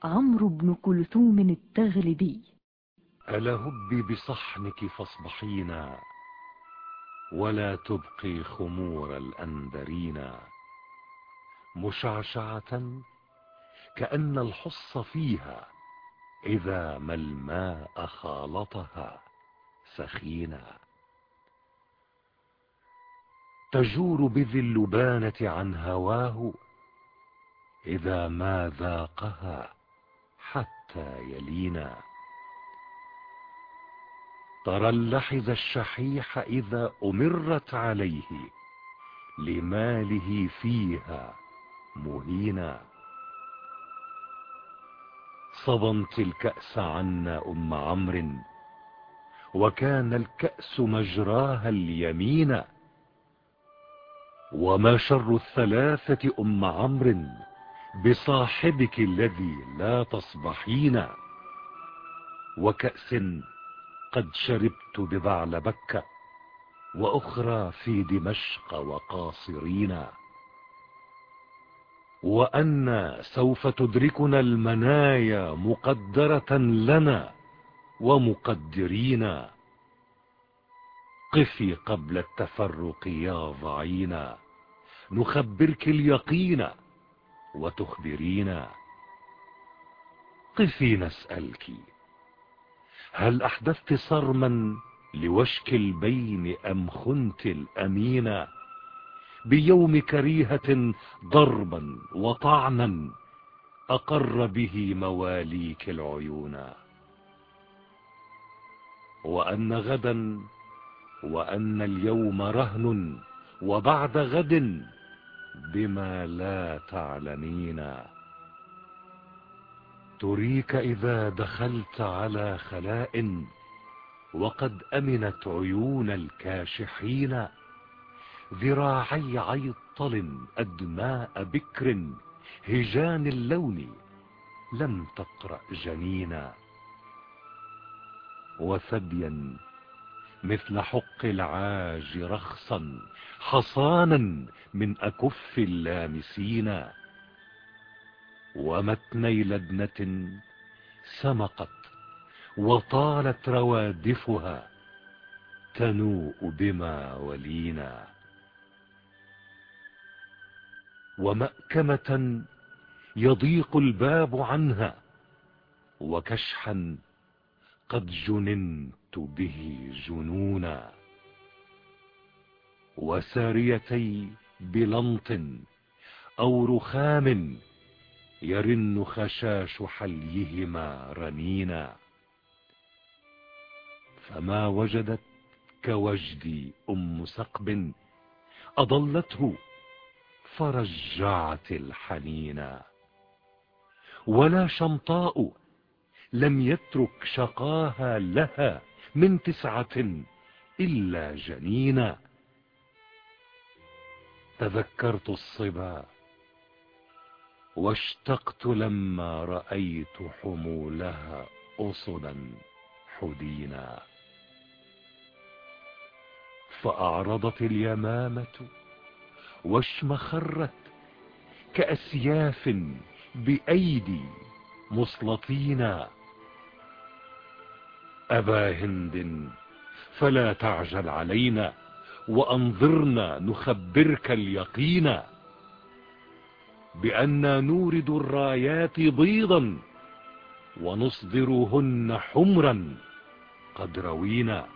عمرو بن كلثوم التغلبي. ألا هبي بصحنك فاصبحينا، ولا تبقي خمور الأندرينا، مشعشعة كأن الحص فيها إذا ما الماء خالطها سخينا، تجور بذي اللبانة عن هواه إذا ما ذاقها حتى يلينا، ترى اللحز الشحيح إذا أمرت عليه لماله فيها مهينا، صبنت الكأس عنا أم عمرو، وكان الكأس مجراها اليمين، وما شر الثلاثة أم عمرو بصاحبك الذي لا تصبحين، وكأس قد شربت ببعلبك، وأخرى في دمشق وقاصرين، وأن سوف تدركنا المنايا مقدرة لنا ومقدرين، قفي قبل التفرق يا ضعينا، نخبرك اليقين وتخبرينا، قفي نسألك هل أحدثت صرما لوشك البين أم خنت الأمين، بيوم كريهة ضربا وطعنا أقر به مواليك العيون، وأن غدا وأن اليوم رهن، وبعد غد بما لا تعلمين، تريك إذا دخلت على خلاء وقد أمنت عيون الكاشحين، ذراعي عيطل أدماء بكر هجان اللون لم تقرأ جنينا، وثديا مثل حق العاج رخصا حصانا من أكف اللامسين، ومتني لدنة سمقت وطالت روادفها تنوء بما ولينا، ومأكمة يضيق الباب عنها، وكشحا قد جننت به جنونا، وساريتي بلنط أو رخام يرن خشاش حليهما رنينا، فما وجدت كوجدي أم سقب أضلته فرجعت الحنينا، ولا شمطاء لم يترك شقاها لها من 9 إلا جنينا، تذكرت الصبا واشتقت لما رأيت حمولها أصلا حدينا، فأعرضت اليمامة واشمخرت كأسياف بأيدي مسلطينا، أبا هند فلا تعجل علينا، وأنظرنا نخبرك اليقين، بأننا نورد الرايات بيضا ونصدرهن حمرا قد روينا،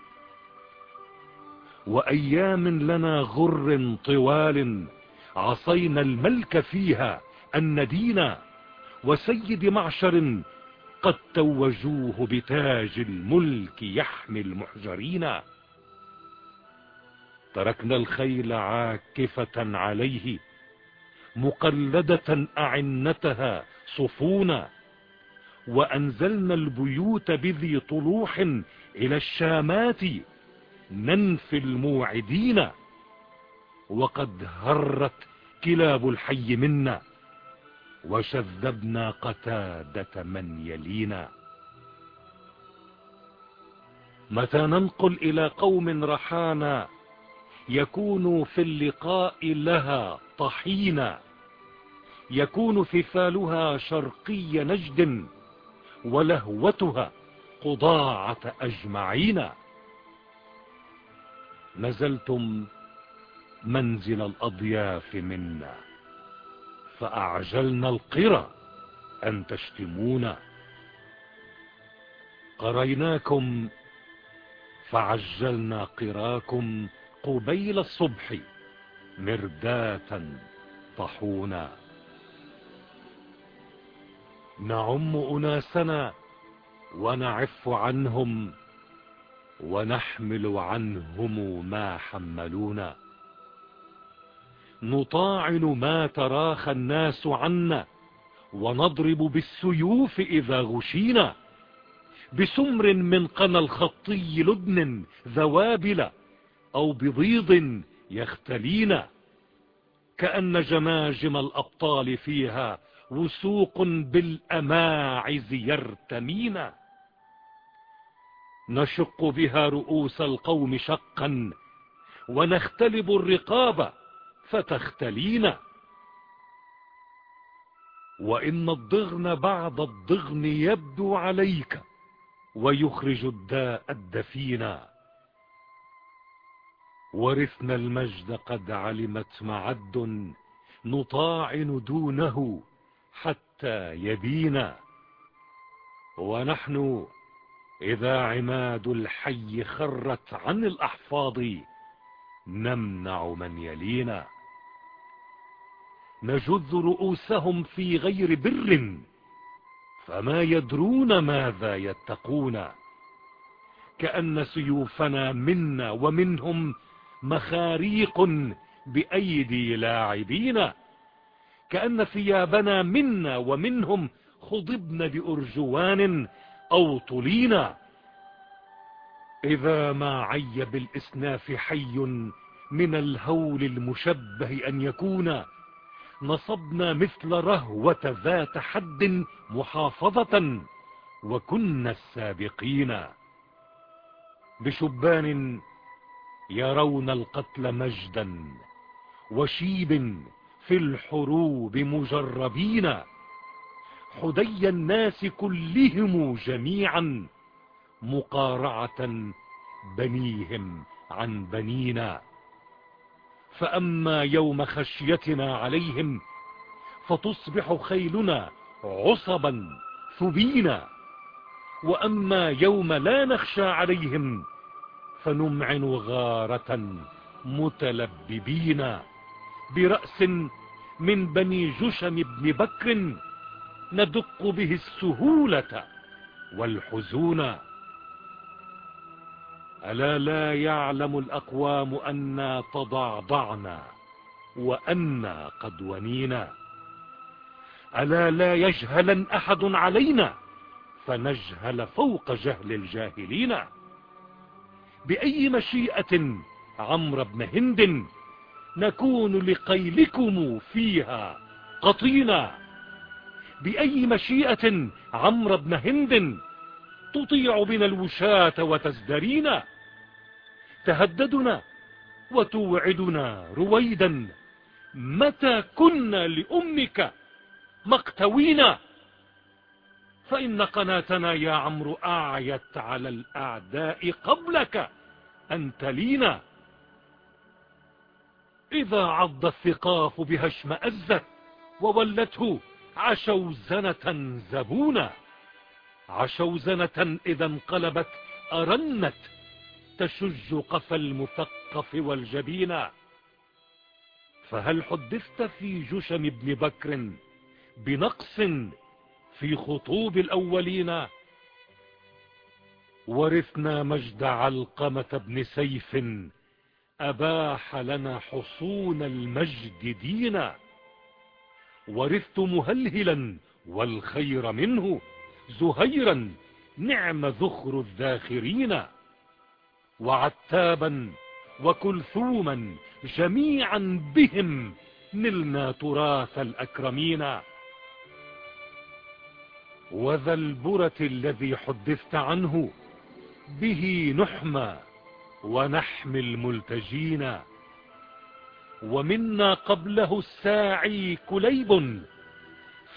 وأيام لنا غر طوال عصينا الملك فيها الندينا، وسيد معشر قد توجوه بتاج الملك يحمي المحجرين، تركنا الخيل عاكفة عليه مقلدة أعنتها صفونا، وأنزلنا البيوت بذي طلوح إلى الشامات ننفي الموعدين، وقد هرت كلاب الحي منا، وشذبنا قتادة من يلينا، متى ننقل إلى قوم رحانا يكون في اللقاء لها طحينا، يكون ثفالها شرقي نجد، ولهوتها قضاعة أجمعين. نزلتم منزل الأضياف منا، فأعجلنا القرى أن تشتمونا. قريناكم فعجلنا قراكم قبيل الصبح مرداة طحونا. نعم أناسنا ونعف عنهم، ونحمل عنهم ما حملونا. نطاعن ما تراخى الناس عنا، ونضرب بالسيوف إذا غشينا. بسمر من قنا الخطي لدن ذوابل، أو بضيض يختلينا. كأن جماجم الأبطال فيها وسوق بالأماعز يرتمينا. نشق بها رؤوس القوم شقا، ونختلب الرقاب فتختلينا. وإن الضغن بعد الضغن يبدو عليك، ويخرج الداء الدفينا. ورثنا المجد قد علمت معد، نطاعن دونه حتى يبينا. ونحن إذا عماد الحي خرت عن الأحفاظ، نمنع من يلينا. نجذ رؤوسهم في غير بر، فما يدرون ماذا يتقون. كأن سيوفنا منا ومنهم مخاريق بأيدي لاعبين. كأن ثيابنا منا ومنهم خضبن بأرجوان أو طلينا. إذا ما عي بالإسناف حي من الهول المشبه أن يكون، نصبنا مثل رهوة ذات حد محافظة، وكنا السابقين. بشبان يرون القتل مجدا، وشيب في الحروب مجربين. حدي الناس كلهم جميعا، مقارعة بنيهم عن بنينا. فأما يوم خشيتنا عليهم، فتصبح خيلنا عصبا ثبينا. وأما يوم لا نخشى عليهم، فنمعن غارة متلببين. برأس من بني جشم بن بكر، ندق به السهولة والحزون. ألا لا يعلم الأقوام أنا تضعضعنا، وأنا قد ونينا. ألا لا يجهلن أحد علينا، فنجهل فوق جهل الجاهلين. بأي مشيئة عمرو بن هند، نكون لقيلكم فيها قطينا. بأي مشيئة عمرو بن هند، تطيع بنا الوشاة وتزدرينا. تهددنا وتوعدنا رويدا، متى كنا لأمك مقتوينا. فإن قناتنا يا عمرو أعيت على الأعداء قبلك أن تلينا. إذا عض الثقاف بها اشمأزت، وولته عشوزنة زبونا. عشوزنة إذا انقلبت أرنت، تشج قفا المثقف والجبينا. فهل حدثت في جشم بن بكر بنقص في خطوب الأولين؟ ورثنا مجد علقمة بن سيف، أباح لنا حصون المجد دينا. ورثت مهلهلا والخير منه، زهيرا نعم ذخر الذاخرين. وعتابا وكلثوما جميعا بهم نلنا تراث الأكرمين. وذا البرة الذي حدثت عنه، به نحمى ونحمي الملتجين. ومنا قبله الساعي كليب،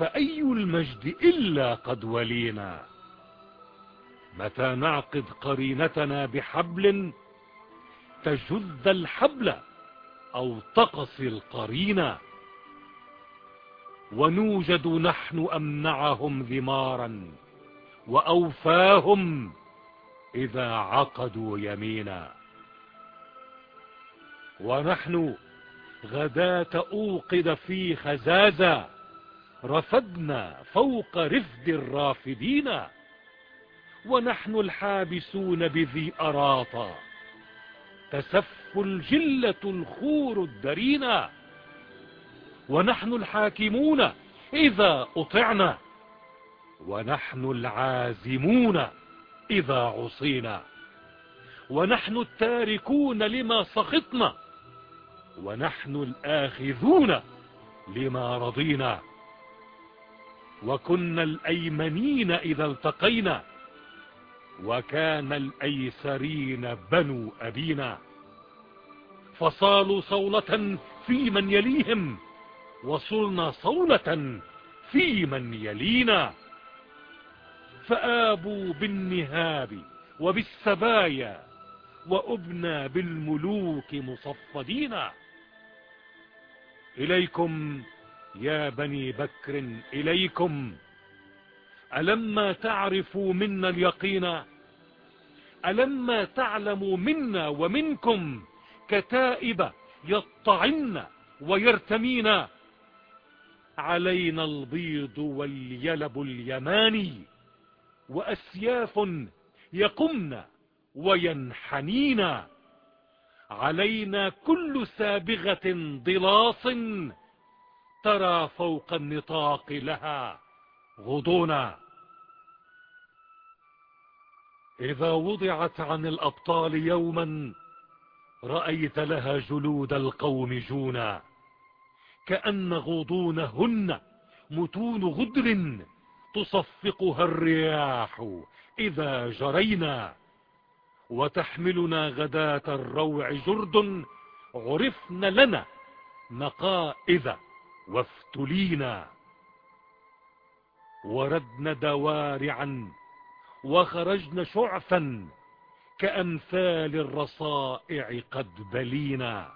فأي المجد إلا قد ولينا. متى نعقد قرينتنا بحبل تجذ الحبل أو تقصي القرينة، ونوجد نحن أمنعهم ذمارا وأوفاهم إذا عقدوا يمينا. ونحن غداة أوقد في خزازة رفدنا فوق رفد الرافدين، ونحن الحابسون بذي أراطا تسف الجلة الخور الدرينا، ونحن الحاكمون إذا أطعنا، ونحن العازمون إذا عصينا، ونحن التاركون لما سخطنا، ونحن الآخذون لما رضينا، وكنا الأيمنين إذا التقينا، وكان الأيسرين بنو أبينا، فصالوا صولة في من يليهم، وصلنا صولة في من يلينا، فآبوا بالنهاب وبالسبايا وأبنى بالملوك مصفدين. إليكم يا بني بكر إليكم، ألما تعرفوا منا اليقين، ألما تعلموا منا ومنكم كتائب يطعن ويرتمين، علينا البيض واليلب اليماني، وأسياف يقمن وينحنين، علينا كل سابغة ضلاص ترى فوق النطاق لها غضونا. إذا وضعت عن الأبطال يوما رأيت لها جلود القوم جونا، كأن غضونهن متون غدر تصفقها الرياح إذا جرينا، وتحملنا غداة الروع جرد عرفن لنا نقائذ وافتلينا، وردن دوارعا وخرجن شعثا كأمثال الرصائع قد بلينا،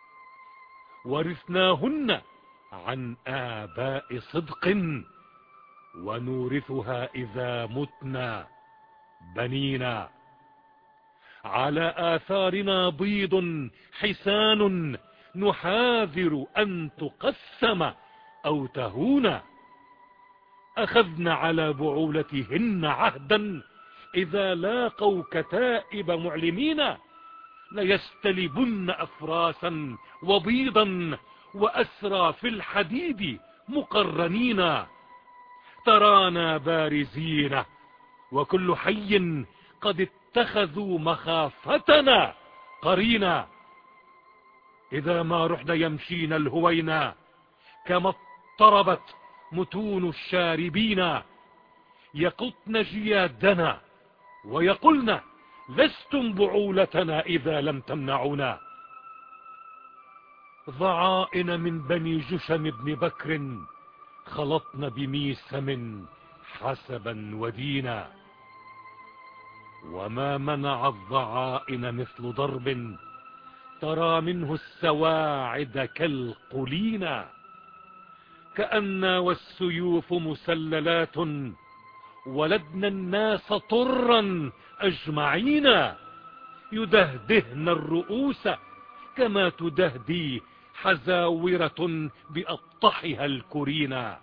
ورثناهن عن آباء صدق ونورثها إذا متنا بنينا، على آثارنا بيض حسان نحاذر أن تقسم أو تهون، أخذنا على بعولتهن عهدا إذا لاقوا كتائب معلمين، ليستلبن أفراسا وبيضا وأسرى في الحديد مقرنين، ترانا بارزين وكل حي قد اتخذوا مخافتنا قرينا، إذا ما رحنا يمشين الهوينا كما اضطربت متون الشاربين، يقطن جيادنا ويقولن لستم بعولتنا إذا لم تمنعونا، ضعائن من بني جشم بن بكر خلطن بميسم حسبا ودينا، وما منع الضعائن مثل ضرب ترى منه السواعد كالقلينا، كأن والسيوف مسللات ولدنا الناس طرا أجمعين، يدهدهن الرؤوس كما تدهدي حزاورة بأبطحها الكرينا،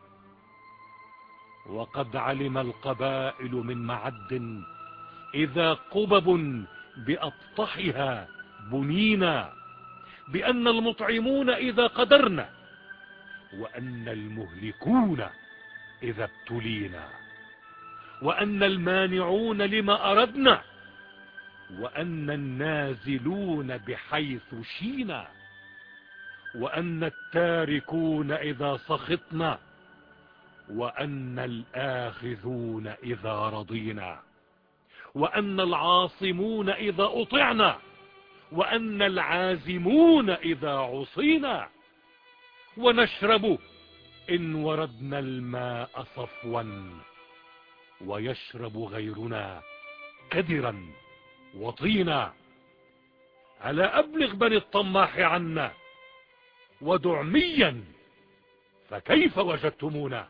وقد علم القبائل من معد إذا قبب بأبطحها بنينا، بأن المطعمون إذا قدرنا، وأن المهلكون إذا ابتلينا، وأن المانعون لما أردنا، وأن النازلون بحيث شينا، وأن التاركون إذا سخطنا، وأن الآخذون إذا رضينا، وأن العاصمون إذا أطعنا، وأن العازمون إذا عصينا، ونشرب إن وردنا الماء صفوا ويشرب غيرنا كدرا وطينا. ألا أبلغ بني الطماح عنا ودعميا فكيف وجدتمونا؟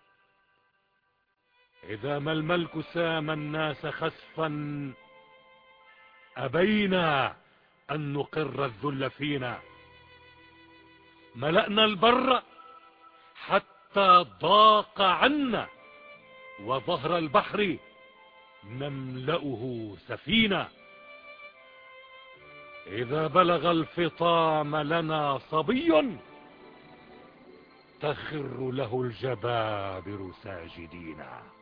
إذا ما الملك سام الناس خسفا أبينا أن نقر الذل فينا. ملأنا البر حتى ضاق عنا وظهر البحر نملأه سفينة. إذا بلغ الفطام لنا صبي تخر له الجبابر ساجدين.